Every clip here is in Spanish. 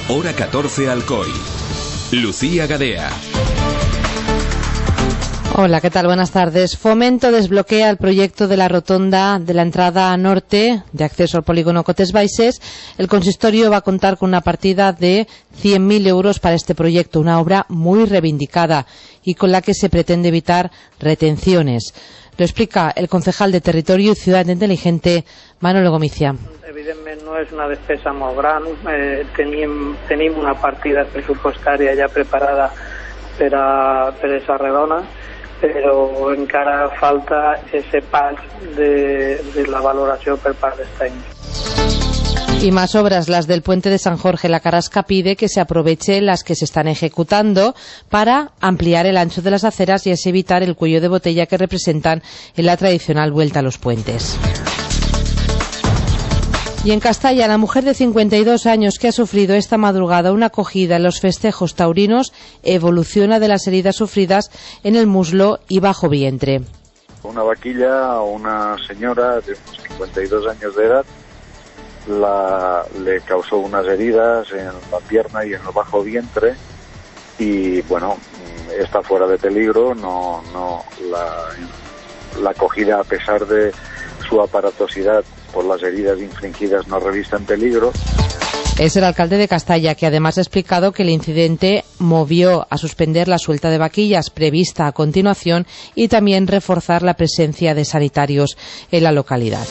Hora 14 Alcoy. Lucía Gadea. Hola, ¿qué tal? Buenas tardes. Fomento desbloquea el proyecto de la rotonda de la entrada norte de acceso al polígono Cotes Baixes. El consistorio va a contar con una partida de 100.000 euros para este proyecto, una obra muy reivindicada y con la que se pretende evitar retenciones. Lo explica el concejal de Territorio y Ciudad Inteligente, Manolo Gomicia. Evidentment no és una despesa molt gran, tenim una partida pressupostària ja preparada per a esa redona, però encara falta ese pas de la valoració per part dels tècnics. Y más obras, las del puente de San Jorge. La Carrasca pide que se aproveche las que se están ejecutando para ampliar el ancho de las aceras y así evitar el cuello de botella que representan en la tradicional vuelta a los puentes. Y en Castalla, la mujer de 52 años que ha sufrido esta madrugada una acogida en los festejos taurinos evoluciona de las heridas sufridas en el muslo y bajo vientre. Una vaquilla, una señora de unos 52 años de edad, le causó unas heridas en la pierna y en el bajo vientre y bueno, está fuera de peligro, la acogida, a pesar de su aparatosidad por las heridas infligidas, no revista en peligro. Es el alcalde de Castalla, que además ha explicado que el incidente movió a suspender la suelta de vaquillas prevista a continuación y también reforzar la presencia de sanitarios en la localidad.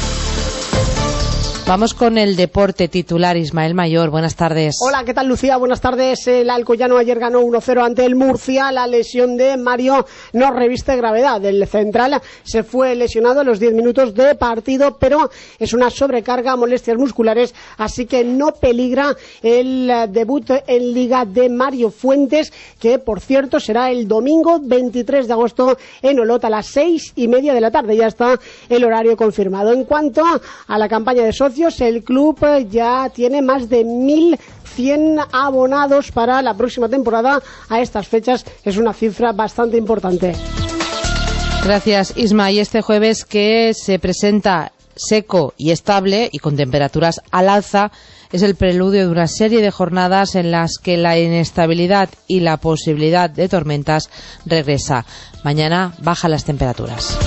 Vamos con el deporte. Titular Ismael Mayor, buenas tardes. Hola, ¿qué tal, Lucía? Buenas tardes. El alcoyano ayer ganó 1-0 ante el Murcia. La lesión de Mario no reviste gravedad. El central se fue lesionado a los 10 minutos de partido, pero es una sobrecarga, molestias musculares, así que no peligra el debut en Liga de Mario Fuentes, que por cierto será el domingo 23 de agosto en Olot a las 6:30 de la tarde. Ya está el horario confirmado. En cuanto a la campaña de socios, el club ya tiene más de 1.100 abonados para la próxima temporada. A estas fechas es una cifra bastante importante. Gracias, Isma. Y este jueves, que se presenta seco y estable y con temperaturas al alza, es el preludio de una serie de jornadas en las que la inestabilidad y la posibilidad de tormentas regresa. Mañana bajan las temperaturas.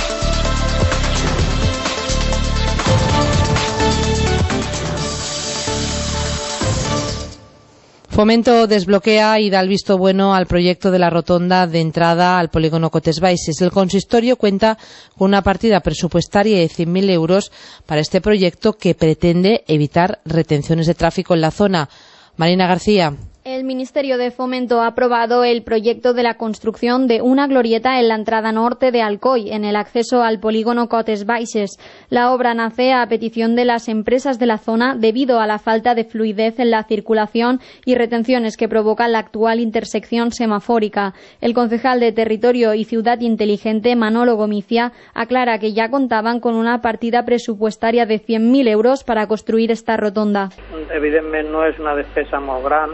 Fomento desbloquea y da el visto bueno al proyecto de la rotonda de entrada al polígono Cotes Baixes. El consistorio cuenta con una partida presupuestaria de 100.000 euros para este proyecto que pretende evitar retenciones de tráfico en la zona. Marina García. El Ministerio de Fomento ha aprobado el proyecto de la construcción de una glorieta en la entrada norte de Alcoy, en el acceso al polígono Cotes Baixes. La obra nace a petición de las empresas de la zona debido a la falta de fluidez en la circulación y retenciones que provoca la actual intersección semafórica. El concejal de Territorio y Ciudad Inteligente, Manolo Gomicia, aclara que ya contaban con una partida presupuestaria de 100.000 euros para construir esta rotonda. Evidentment no és una despesa molt gran,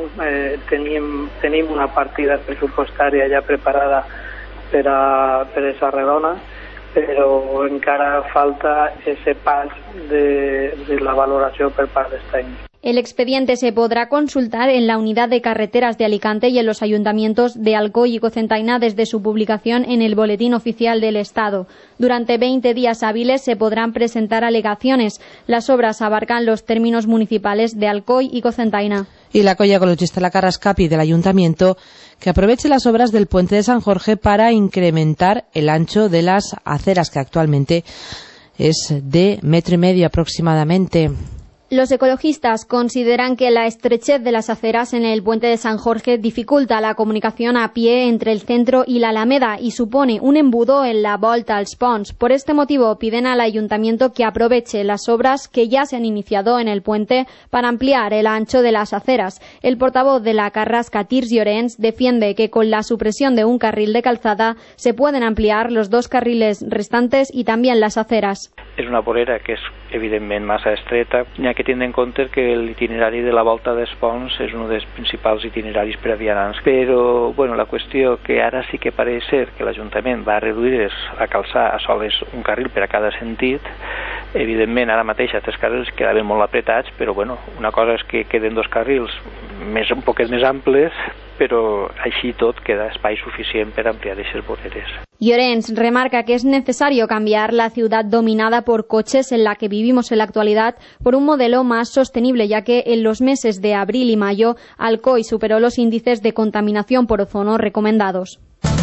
tenim una partida pressupostària ja preparada per a esa redona, però encara falta ese pas de la valoració per part dels tècnics. El expediente se podrá consultar en la Unidad de Carreteras de Alicante y en los ayuntamientos de Alcoy y Cocentaina desde su publicación en el Boletín Oficial del Estado. Durante 20 días hábiles se podrán presentar alegaciones. Las obras abarcan los términos municipales de Alcoy y Cocentaina. Y la Colla Ecologista La Carrasca pide al Ayuntamiento que aproveche las obras del puente de San Jorge para incrementar el ancho de las aceras, que actualmente es de 1,5 metros aproximadamente. Los ecologistas consideran que la estrechez de las aceras en el puente de San Jorge dificulta la comunicación a pie entre el centro y la Alameda y supone un embudo en la volta als Ponts. Por este motivo piden al Ayuntamiento que aproveche las obras que ya se han iniciado en el puente para ampliar el ancho de las aceras. El portavoz de la Carrasca, Tirs Llorens, defiende que con la supresión de un carril de calzada se pueden ampliar los 2 carriles restantes y también las aceras. Es una vorera que es evidentment massa estreta. N'hi ha que tindre en compte que l'itinerari de la Volta dels Ponts és un dels principals itineraris per a vianants, però la qüestió que ara sí que pareix ser que l'Ajuntament va reduir a calçar a soles un carril per a cada sentit. Evidentment ara mateix a 3 carrils quedaven molt apretats, però una cosa és que queden 2 carrils un poquet més amples, però així tot queda espai suficient per ampliar aquestes voreres. Llorens remarca que es necesario cambiar la ciudad dominada por coches en la que vivimos en la actualidad por un modelo más sostenible, ya que en los meses de abril y mayo Alcoy superó los índices de contaminación por ozono recomendados.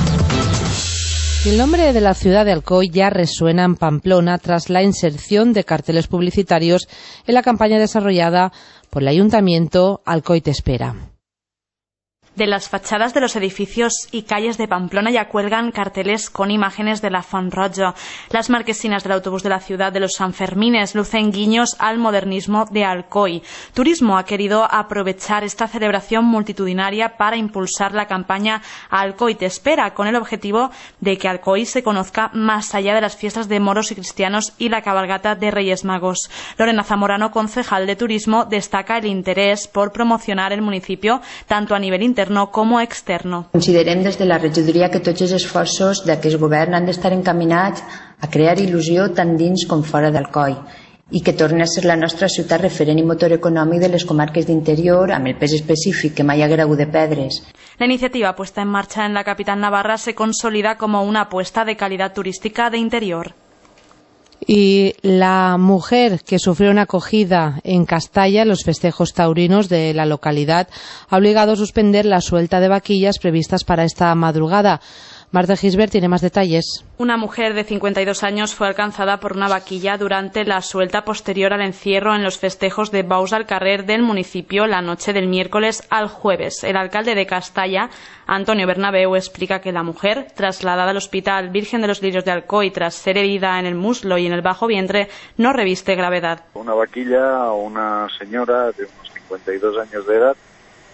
El nombre de la ciudad de Alcoy ya resuena en Pamplona tras la inserción de carteles publicitarios en la campaña desarrollada por el Ayuntamiento Alcoy te espera. De las fachadas de los edificios y calles de Pamplona ya cuelgan carteles con imágenes de la Font Roja. Las marquesinas del autobús de la ciudad de los Sanfermines lucen guiños al modernismo de Alcoy. Turismo ha querido aprovechar esta celebración multitudinaria para impulsar la campaña Alcoy te espera, con el objetivo de que Alcoy se conozca más allá de las fiestas de moros y cristianos y la cabalgata de Reyes Magos. Lorena Zamorano, concejal de Turismo, destaca el interés por promocionar el municipio tanto a nivel interno com externo. Considerem des de la regidoria que tots els esforços d'aquest govern han d'estar encaminats a crear il·lusió tant dins com fora d'Alcoi i que torni a ser la nostra ciutat referent i motor econòmic de les comarques d'interior amb el pes específic que mai haguera hagut de perdre's. La iniciativa puesta en marcha en la capital navarra se consolida como una apuesta de calidad turística de interior. Y la mujer que sufrió una acogida en Castalla en los festejos taurinos de la localidad ha obligado a suspender la suelta de vaquillas previstas para esta madrugada. Marta Gisbert tiene más detalles. Una mujer de 52 años fue alcanzada por una vaquilla durante la suelta posterior al encierro en los festejos de Baus al Carrer del municipio la noche del miércoles al jueves. El alcalde de Castalla, Antonio Bernabeu, explica que la mujer, trasladada al Hospital Virgen de los Lirios de Alcoy tras ser herida en el muslo y en el bajo vientre, no reviste gravedad. Una vaquilla a una señora de unos 52 años de edad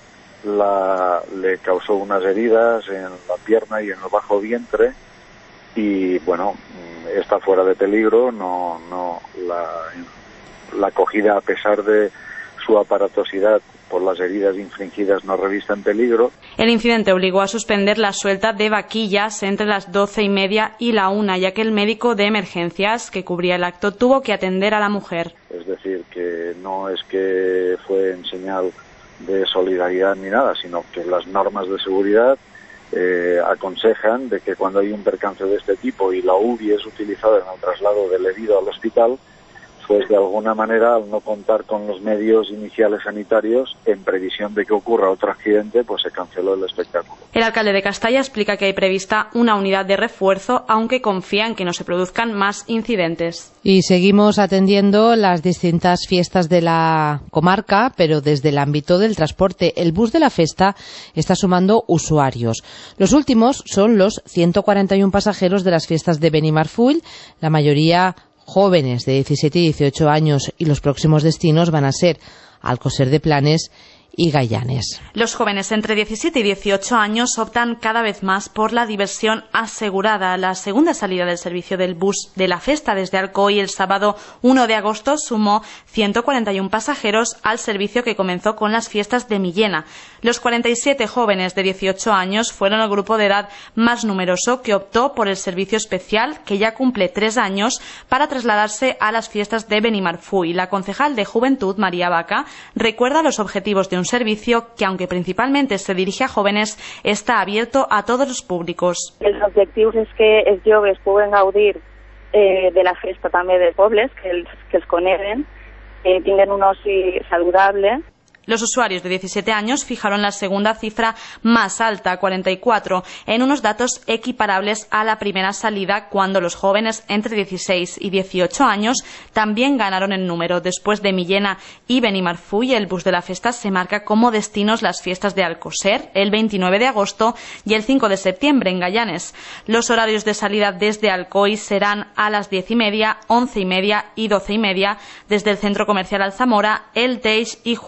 le causó unas heridas en la pierna y en el bajo vientre y está fuera de peligro. La acogida, a pesar de su aparatosidad por las heridas infligidas, no revista en peligro. El incidente obligó a suspender la suelta de vaquillas entre las 12:30 y la 1, ya que el médico de emergencias que cubría el acto tuvo que atender a la mujer. Es decir, que no es que fue en señal de solidaridad ni nada, sino que las normas de seguridad aconsejan de que cuando hay un percance de este tipo y la UBI es utilizada en el traslado del herido al hospital, pues de alguna manera, al no contar con los medios iniciales sanitarios, en previsión de que ocurra otro accidente, pues se canceló el espectáculo. El alcalde de Castalla explica que hay prevista una unidad de refuerzo, aunque confía en que no se produzcan más incidentes. Y seguimos atendiendo las distintas fiestas de la comarca, pero desde el ámbito del transporte. El bus de la festa está sumando usuarios. Los últimos son los 141 pasajeros de las fiestas de Benimarfull, la mayoría jóvenes de 17 y 18 años, y los próximos destinos van a ser Alcocer de Planes y Gayanes. Los jóvenes entre 17 y 18 años optan cada vez más por la diversión asegurada. La segunda salida del servicio del bus de la festa desde Alcoy el sábado 1 de agosto sumó 141 pasajeros al servicio que comenzó con las fiestas de Millena. Los 47 jóvenes de 18 años fueron el grupo de edad más numeroso que optó por el servicio especial, que ya cumple 3 años, para trasladarse a las fiestas de Benimarfull. La concejal de Juventud, María Vaca, recuerda los objetivos de un servicio que, aunque principalmente se dirige a jóvenes, está abierto a todos los públicos. Els objectius és que els joves puguen gaudir de la festa també dels pobles, que els coneguen, tinguen un oci saludable. Los usuarios de 17 años fijaron la segunda cifra más alta, 44, en unos datos equiparables a la primera salida, cuando los jóvenes entre 16 y 18 años también ganaron en número. Después de Millena y Benimarfull, el bus de la festa se marca como destinos las fiestas de Alcocer el 29 de agosto y el 5 de septiembre en Gayanes. Los horarios de salida desde Alcoy serán a las 10:30, 11:30 y 12:30 desde el Centro Comercial Alzamora, El Teix y Juan Gilalba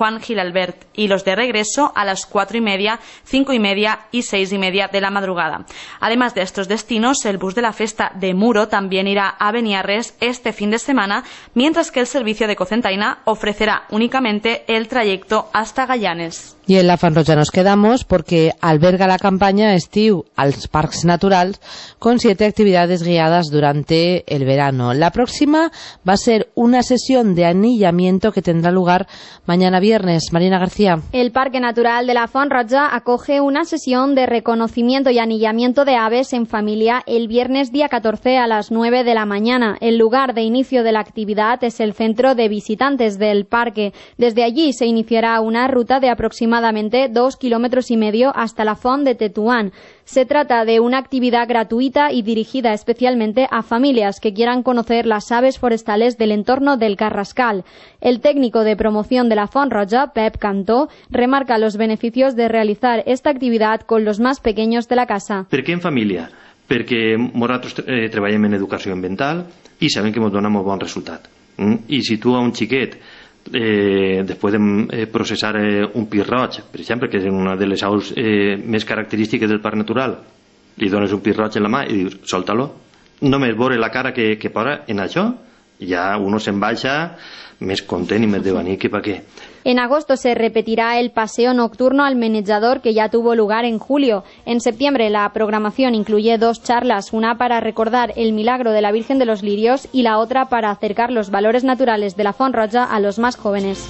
Albert y los de regreso a las 4:30, 5:30 y 6:30 de la madrugada. Además de estos destinos, el bus de la Festa de Muro también irá a Beniarres este fin de semana, mientras que el servicio de Cocentaina ofrecerá únicamente el trayecto hasta Gallanes. Y en la Font Roja nos quedamos porque alberga la campaña Estiu als Parcs Naturals con 7 actividades guiadas durante el verano. La próxima va a ser una sesión de anillamiento que tendrá lugar mañana viernes. Marina García. El Parque Natural de la Font Roja acoge una sesión de reconocimiento y anillamiento de aves en familia el viernes día 14 a las 9 de la mañana. El lugar de inicio de la actividad es el centro de visitantes del parque. Desde allí se iniciará una ruta de aproximadamente 2,5 kilómetros hasta la Font de Tetuán. Se trata de una actividad gratuita y dirigida especialmente a familias que quieran conocer las aves forestales del entorno del Carrascal. El técnico de promoción de la Font Roja, Pep Cantó, remarca los beneficios de realizar esta actividad con los más pequeños de la casa. Per què en família? Perquè nosaltres treballem en educació ambiental i sabem que ens dona molt bon resultat. I si tu a un xiquet després de processar un pi roig, per exemple, que és una de les aus més característiques del parc natural, li dones un pi roig en la mà i dius, solta-lo. Només veure la cara que posa en això, ja uno se'n baixa més content i més de venir que pa què. En agosto se repetirá el paseo nocturno al Menjador que ya tuvo lugar en julio. En septiembre la programación incluye 2 charlas, una para recordar el milagro de la Virgen de los Lirios y la otra para acercar los valores naturales de la Font Roja a los más jóvenes.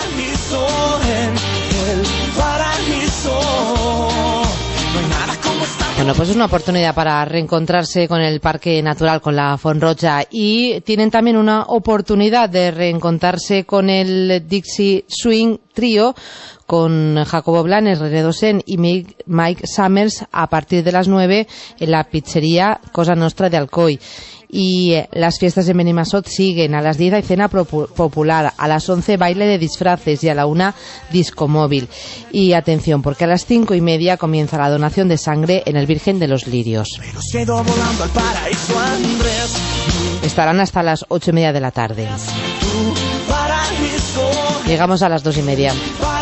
Bueno, pues es una oportunidad para reencontrarse con el Parque Natural, con la Font Roja, y tienen también una oportunidad de reencontrarse con el Dixie Swing Trio, con Jacobo Blanes, René Dosen y Mike Summers a partir de las 9 en la pizzería Cosa Nostra de Alcoi. Y las fiestas de Benimassot siguen. A las 10 hay cena popular, a las 11 baile de disfraces y a la 1 disco móvil. Y atención, porque a las 5:30 comienza la donación de sangre en el Virgen de los Lirios. Estarán hasta las 8:30 de la tarde. Llegamos a las 2:30.